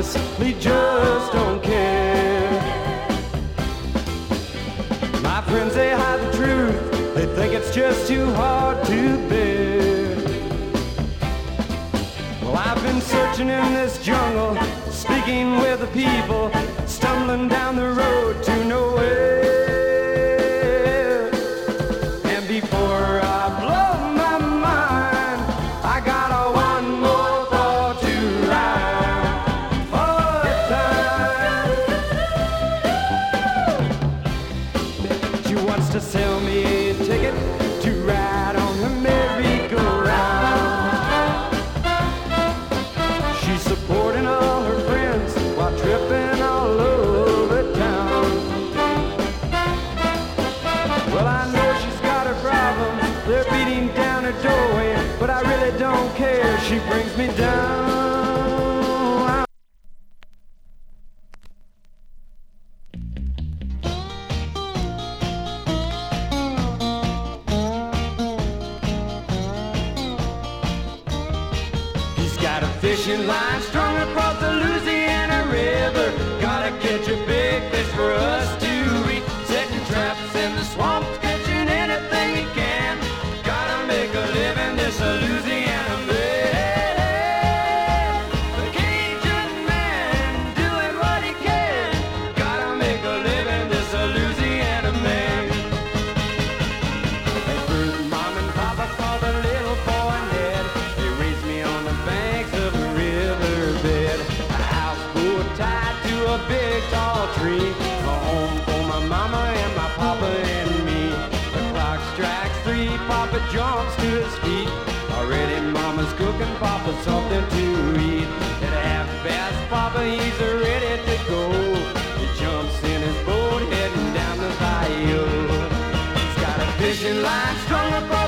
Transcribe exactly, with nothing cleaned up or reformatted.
honestly just don't care. My friends, they hide the truth. They think it's just too hard to bear. Well, I've been searching in this jungle, speaking with the people, stumbling down the road to nowhere. And before I blow my mind, I got a one more thought to rhyme for time. She wants to sell me a ticket to ride on her merry-go-round. She's supporting all her friends while tripping all over town. Well, I know she's got her problems, they're beating down her doorway, but I really don't care, she brings me down. He's got a fishing line strung across the Louisiana River. Gotta catch a big fish for us to eat. Setting traps in the swamps, catching anything he can. Gotta make a living, this a Louisiana man. The Cajun man doing what he can. Gotta make a living, this a Louisiana man. At first, Mom and Papa called the little boy Ned. They raised me on the banks of a riverbed. A houseboat tied to a big tall tree. A home for my mama and my papa and me. The clock strikes three, Papa jumps to his feet. Already Mama's cooking Papa something to eat. At half past, Papa, he's ready to go. He jumps in his boat heading down the bayou. He's got a fishing line strung across